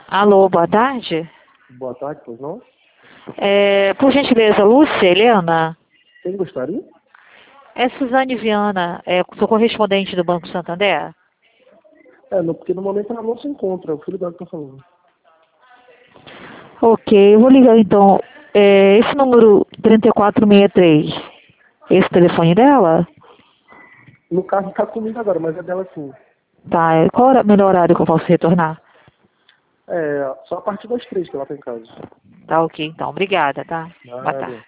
Alô, boa tarde. Boa tarde, pois não? Por gentileza, Lúcia, Helena? Quem gostaria? É Suzane Viana, sou correspondente do Banco Santander. Não, porque no momento ela não se encontra, é o filho dela que tá falando. Ok, eu vou ligar então. Esse número 3463, esse telefone dela? No caso tá comigo agora, mas é dela sim. Tá, qual é o melhor horário que eu posso retornar? Só a partir das 3 que ela tá em casa. Tá ok, então. Obrigada, tá? Boa Nada. tarde.